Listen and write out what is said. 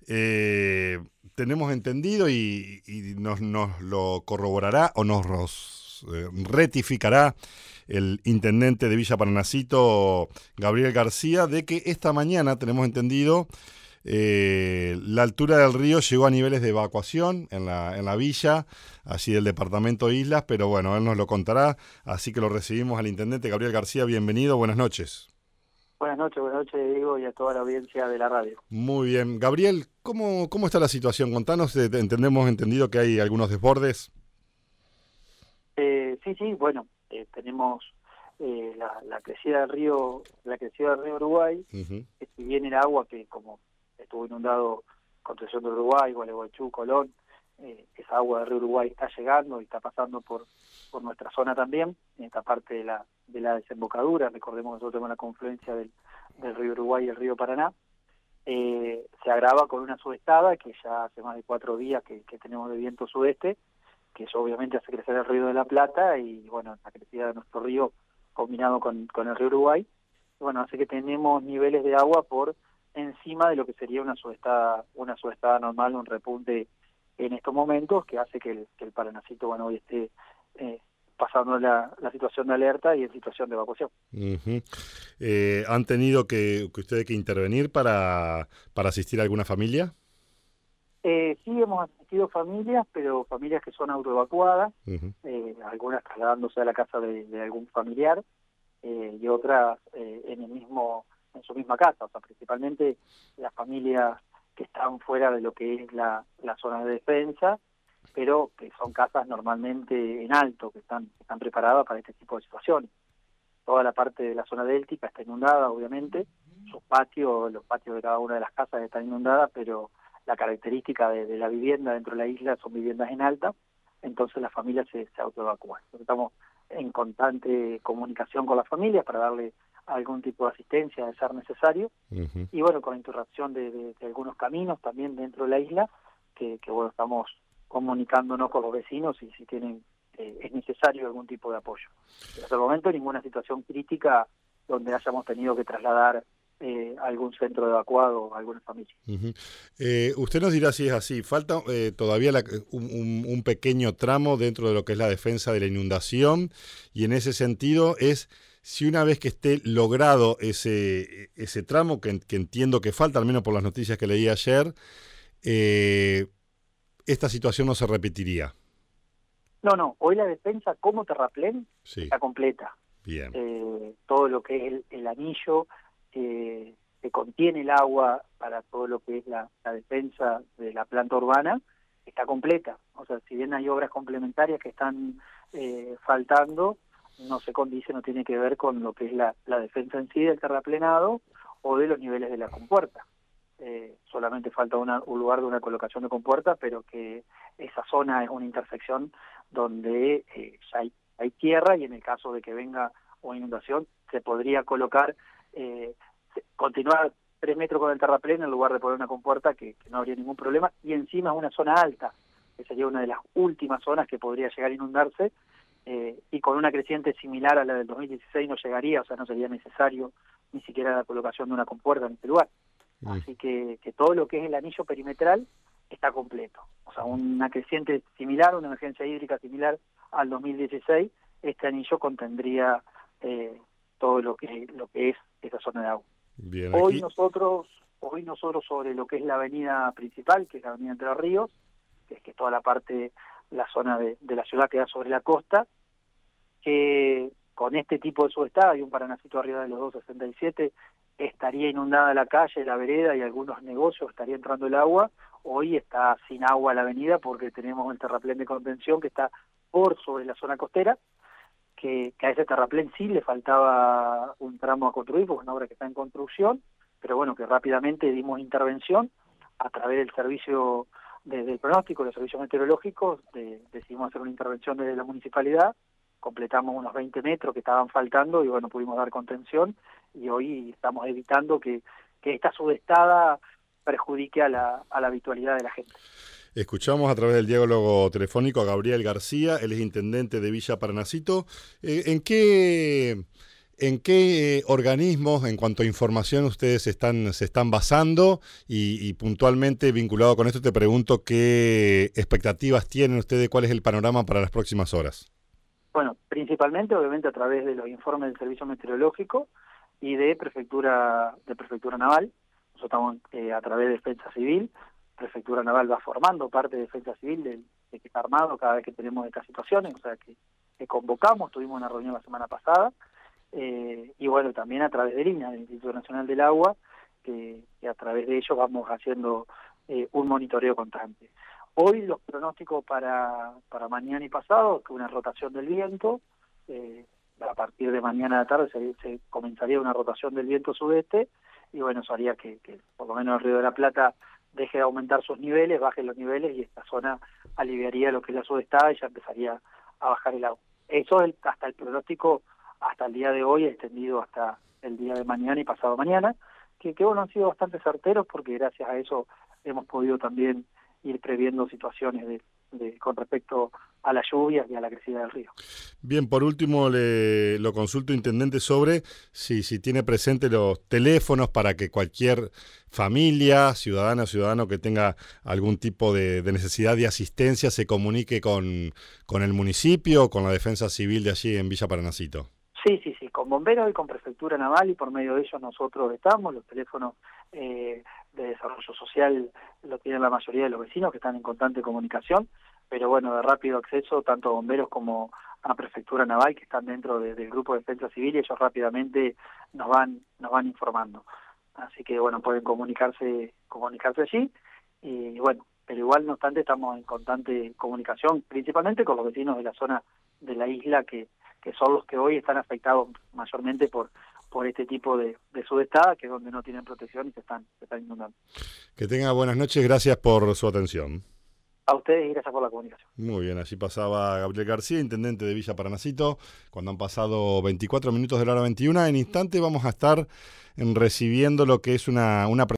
Tenemos entendido y nos lo corroborará o nos rectificará el intendente de Villa Paranacito, Gabriel García, de que esta mañana, tenemos entendido, la altura del río llegó a niveles de evacuación en la villa, allí del departamento Islas, pero bueno, él nos lo contará, así que lo recibimos al intendente Gabriel García. Bienvenido, buenas noches. Buenas noches, Diego, y a toda la audiencia de la radio. Muy bien. Gabriel, ¿cómo está la situación? Contanos, entendido que hay algunos desbordes. Sí, bueno, tenemos la crecida del río Uruguay, que si bien el agua que como estuvo inundado Concepción del Uruguay, Gualeguaychú, Colón, esa agua del río Uruguay está llegando y está pasando por nuestra zona también, en esta parte de la desembocadura. Recordemos que nosotros tenemos la confluencia del río Uruguay y el río Paraná. Se agrava con una sudestada que ya hace más de 4 días que tenemos de viento sudeste, que eso obviamente hace crecer el río de la Plata y bueno, la crecida de nuestro río combinado con el río Uruguay, bueno, hace que tenemos niveles de agua por encima de lo que sería una sudestada normal, un repunte en estos momentos, que hace que el Paranacito, bueno, hoy esté pasando la situación de alerta y en situación de evacuación. ¿Han tenido que ustedes que intervenir para asistir a alguna familia? Sí, hemos asistido familias, pero familias que son autoevacuadas, algunas trasladándose a la casa de algún familiar y otras en su misma casa, o sea, principalmente las familias que están fuera de lo que es la zona de defensa, pero que son casas normalmente en alto, que están preparadas para este tipo de situaciones. Toda la parte de la zona déltica está inundada, obviamente, los patios de cada una de las casas están inundadas, pero la característica de la vivienda dentro de la isla son viviendas en alta, entonces las familias se autoevacúan. Estamos en constante comunicación con las familias para darle algún tipo de asistencia de ser necesario, y bueno, con la interrupción de algunos caminos también dentro de la isla, que bueno, estamos comunicándonos con los vecinos y si tienen es necesario algún tipo de apoyo. Pero hasta el momento ninguna situación crítica donde hayamos tenido que trasladar algún centro de evacuado a alguna familia. Usted nos dirá si es así. Falta todavía un pequeño tramo dentro de lo que es la defensa de la inundación, y en ese sentido es si una vez que esté logrado ese tramo, que entiendo que falta, al menos por las noticias que leí ayer, esta situación no se repetiría. No, hoy la defensa como terraplén Sí. está completa. Bien. Todo lo que es el anillo que contiene el agua para todo lo que es la defensa de la planta urbana está completa. O sea, si bien hay obras complementarias que están faltando, no se condice, no tiene que ver con lo que es la defensa en sí del terraplenado o de los niveles de la compuerta. Solamente falta un lugar de una colocación de compuerta, pero que esa zona es una intersección donde ya hay tierra, y en el caso de que venga una inundación se podría colocar, continuar 3 metros con el terraplén en lugar de poner una compuerta, que no habría ningún problema, y encima es una zona alta, que sería una de las últimas zonas que podría llegar a inundarse, y con una creciente similar a la del 2016 no llegaría, o sea, no sería necesario ni siquiera la colocación de una compuerta en este lugar. Así que todo lo que es el anillo perimetral está completo. O sea, una creciente similar, una emergencia hídrica similar al 2016, este anillo contendría todo lo que es esa zona de agua. Bien, Hoy nosotros sobre lo que es la avenida principal, que es la avenida Entre Ríos, que es que toda la zona de la ciudad queda sobre la costa, que con este tipo de subestada y un Paranacito arriba de los 267 estaría inundada la calle, la vereda y algunos negocios, estaría entrando el agua. Hoy está sin agua la avenida porque tenemos el terraplén de contención que está por sobre la zona costera, que a ese terraplén sí le faltaba un tramo a construir porque es una obra que está en construcción, pero bueno, que rápidamente dimos intervención a través del servicio del pronóstico, los servicios meteorológicos, decidimos hacer una intervención desde la municipalidad, completamos unos 20 metros que estaban faltando y bueno, pudimos dar contención, y hoy estamos evitando que esta sudestada perjudique a la habitualidad de la gente. Escuchamos a través del diálogo telefónico a Gabriel García, él es intendente de Villa Paranacito. ¿En qué ¿En qué organismos, en cuanto a información, ustedes se están basando? Y puntualmente vinculado con esto te pregunto qué expectativas tienen ustedes, cuál es el panorama para las próximas horas. Bueno, principalmente, obviamente, a través de los informes del Servicio Meteorológico y de Prefectura Naval. Nosotros estamos a través de Defensa Civil. Prefectura Naval va formando parte de Defensa Civil de que está armado cada vez que tenemos estas situaciones, o sea que convocamos, tuvimos una reunión la semana pasada, y bueno, también a través de INAH, del Instituto Nacional del Agua, que a través de ellos vamos haciendo un monitoreo constante. Hoy los pronósticos para mañana y pasado, que una rotación del viento, a partir de mañana a la tarde se comenzaría una rotación del viento sudeste, y bueno, eso haría que por lo menos el Río de la Plata deje de aumentar sus niveles, baje los niveles, y esta zona aliviaría lo que es la sudestada y ya empezaría a bajar el agua. Eso es hasta el pronóstico, hasta el día de hoy, extendido hasta el día de mañana y pasado mañana, que bueno, han sido bastante certeros, porque gracias a eso hemos podido también ir previendo situaciones con respecto a las lluvias y a la crecida del río. Bien, por último lo consulto, intendente, sobre si tiene presente los teléfonos para que cualquier familia, ciudadana o ciudadano que tenga algún tipo de necesidad de asistencia se comunique con el municipio o con la Defensa Civil de allí en Villa Paranacito. Sí, con bomberos y con Prefectura Naval, y por medio de ellos nosotros estamos. Los teléfonos de desarrollo social lo tienen la mayoría de los vecinos, que están en constante comunicación, pero bueno, de rápido acceso tanto a bomberos como a Prefectura Naval, que están dentro del grupo de Defensa Civil, y ellos rápidamente nos van informando. Así que bueno, pueden comunicarse allí, y bueno, pero igual no obstante estamos en constante comunicación, principalmente con los vecinos de la zona de la isla, que son los que hoy están afectados mayormente por este tipo de sudestada, que es donde no tienen protección y se están inundando. Que tenga buenas noches, gracias por su atención. A ustedes y gracias por la comunicación. Muy bien, allí pasaba Gabriel García, intendente de Villa Paranacito, cuando han pasado 24 minutos de la hora 21. En instante vamos a estar recibiendo lo que es una